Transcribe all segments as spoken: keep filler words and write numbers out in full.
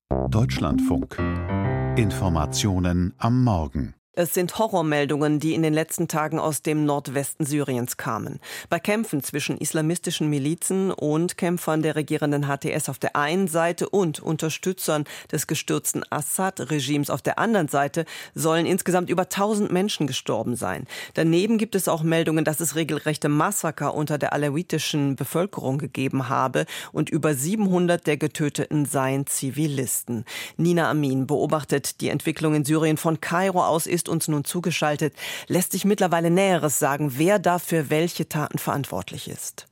Deutschlandfunk. Informationen am Morgen. Es sind Horrormeldungen, die in den letzten Tagen aus dem Nordwesten Syriens kamen. Bei Kämpfen zwischen islamistischen Milizen und Kämpfern der regierenden H T S auf der einen Seite und Unterstützern des gestürzten Assad-Regimes auf der anderen Seite sollen insgesamt über tausend Menschen gestorben sein. Daneben gibt es auch Meldungen, dass es regelrechte Massaker unter der alawitischen Bevölkerung gegeben habe und über siebenhundert der Getöteten seien Zivilisten. Nina Amin beobachtet die Entwicklung in Syrien von Kairo aus, ist uns nun zugeschaltet. Lässt sich mittlerweile Näheres sagen, wer dafür welche Taten verantwortlich ist?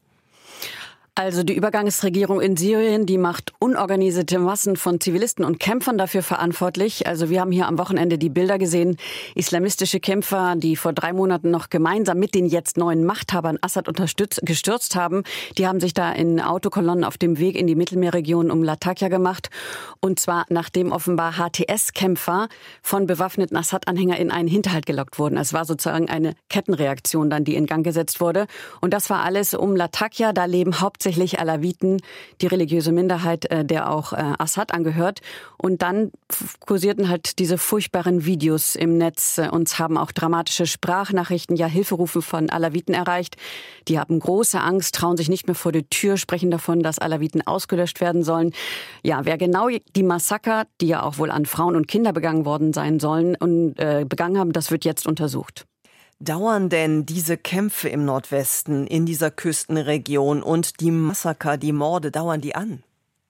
Also die Übergangsregierung in Syrien, die macht unorganisierte Massen von Zivilisten und Kämpfern dafür verantwortlich. Also wir haben hier am Wochenende die Bilder gesehen. Islamistische Kämpfer, die vor drei Monaten noch gemeinsam mit den jetzt neuen Machthabern Assad unterstützt, gestürzt haben, die haben sich da in Autokolonnen auf dem Weg in die Mittelmeerregion um Latakia gemacht. Und zwar nachdem offenbar H T S-Kämpfer von bewaffneten Assad-Anhängern in einen Hinterhalt gelockt wurden. Es war sozusagen eine Kettenreaktion dann, die in Gang gesetzt wurde. Und das war alles um Latakia. Da leben hauptsächlich Alawiten, die religiöse Minderheit, der auch Assad angehört. Und dann kursierten halt diese furchtbaren Videos im Netz. Uns haben auch dramatische Sprachnachrichten, ja Hilferufe von Alawiten erreicht. Die haben große Angst, trauen sich nicht mehr vor die Tür, sprechen davon, dass Alawiten ausgelöscht werden sollen. Ja, wer genau die Massaker, die ja auch wohl an Frauen und Kinder begangen worden sein sollen, und äh, begangen haben, das wird jetzt untersucht. Dauern denn diese Kämpfe im Nordwesten, in dieser Küstenregion und die Massaker, die Morde, dauern die an?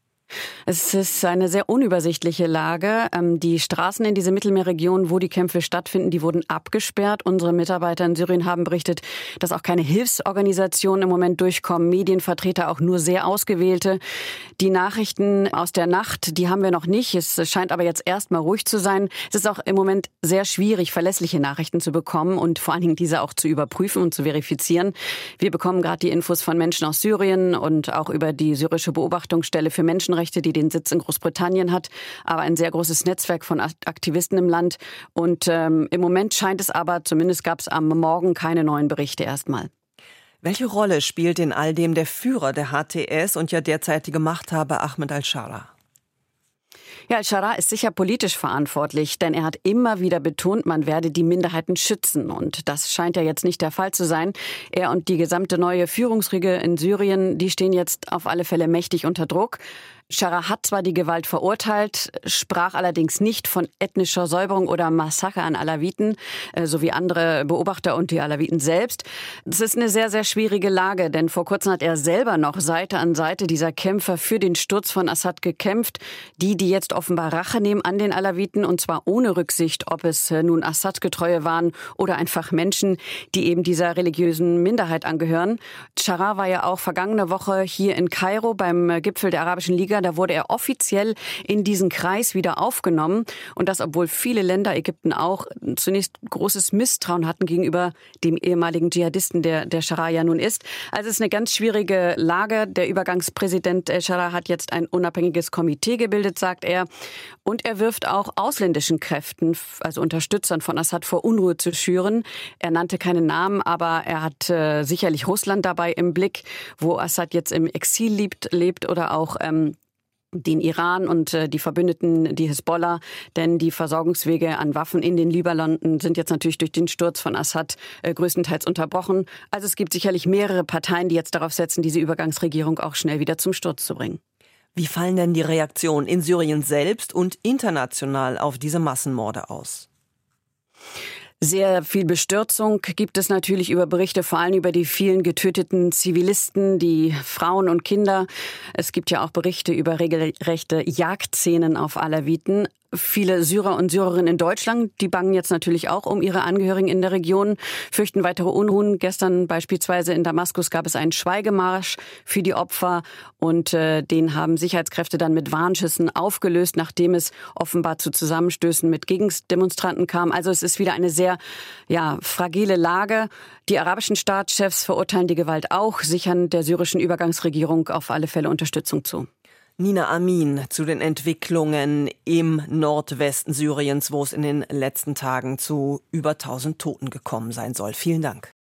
Es ist eine sehr unübersichtliche Lage. Die Straßen in dieser Mittelmeerregion, wo die Kämpfe stattfinden, die wurden abgesperrt. Unsere Mitarbeiter in Syrien haben berichtet, dass auch keine Hilfsorganisationen im Moment durchkommen. Medienvertreter auch nur sehr ausgewählte. Die Nachrichten aus der Nacht, die haben wir noch nicht. Es scheint aber jetzt erstmal ruhig zu sein. Es ist auch im Moment sehr schwierig, verlässliche Nachrichten zu bekommen und vor allen Dingen diese auch zu überprüfen und zu verifizieren. Wir bekommen gerade die Infos von Menschen aus Syrien und auch über die syrische Beobachtungsstelle für Menschenrechte, die den Sitz in Großbritannien hat, aber ein sehr großes Netzwerk von Aktivisten im Land. Und ähm, im Moment scheint es aber, zumindest gab es am Morgen keine neuen Berichte erstmal. Welche Rolle spielt in all dem der Führer der H T S und ja derzeitige Machthaber Ahmed al-Shara? Ja, al-Shara ist sicher politisch verantwortlich, denn er hat immer wieder betont, man werde die Minderheiten schützen. Und das scheint ja jetzt nicht der Fall zu sein. Er und die gesamte neue Führungsriege in Syrien, die stehen jetzt auf alle Fälle mächtig unter Druck. Shara hat zwar die Gewalt verurteilt, sprach allerdings nicht von ethnischer Säuberung oder Massaker an Alawiten, so wie andere Beobachter und die Alawiten selbst. Es ist eine sehr, sehr schwierige Lage, denn vor kurzem hat er selber noch Seite an Seite dieser Kämpfer für den Sturz von Assad gekämpft. Die, die jetzt offenbar Rache nehmen an den Alawiten, und zwar ohne Rücksicht, ob es nun Assad-Getreue waren oder einfach Menschen, die eben dieser religiösen Minderheit angehören. Shara war ja auch vergangene Woche hier in Kairo beim Gipfel der Arabischen Liga. Da wurde er offiziell in diesen Kreis wieder aufgenommen. Und das, obwohl viele Länder, Ägypten auch, zunächst großes Misstrauen hatten gegenüber dem ehemaligen Dschihadisten, der der Shara ja nun ist. Also es ist eine ganz schwierige Lage. Der Übergangspräsident Shara hat jetzt ein unabhängiges Komitee gebildet, sagt er. Und er wirft auch ausländischen Kräften, also Unterstützern von Assad, vor, Unruhe zu schüren. Er nannte keine Namen, aber er hat äh, sicherlich Russland dabei im Blick, wo Assad jetzt im Exil lebt, lebt oder auch ähm, den Iran und äh, die Verbündeten, die Hisbollah, denn die Versorgungswege an Waffen in den Libanon sind jetzt natürlich durch den Sturz von Assad äh, größtenteils unterbrochen. Also es gibt sicherlich mehrere Parteien, die jetzt darauf setzen, diese Übergangsregierung auch schnell wieder zum Sturz zu bringen. Wie fallen denn die Reaktionen in Syrien selbst und international auf diese Massenmorde aus? Sehr viel Bestürzung gibt es natürlich über Berichte, vor allem über die vielen getöteten Zivilisten, die Frauen und Kinder. Es gibt ja auch Berichte über regelrechte Jagdszenen auf Alawiten. Viele Syrer und Syrerinnen in Deutschland, die bangen jetzt natürlich auch um ihre Angehörigen in der Region, fürchten weitere Unruhen. Gestern beispielsweise in Damaskus gab es einen Schweigemarsch für die Opfer und äh, den haben Sicherheitskräfte dann mit Warnschüssen aufgelöst, nachdem es offenbar zu Zusammenstößen mit Gegendemonstranten kam. Also es ist wieder eine sehr ja, fragile Lage. Die arabischen Staatschefs verurteilen die Gewalt auch, sichern der syrischen Übergangsregierung auf alle Fälle Unterstützung zu. Nina Amin zu den Entwicklungen im Nordwesten Syriens, wo es in den letzten Tagen zu über tausend Toten gekommen sein soll. Vielen Dank.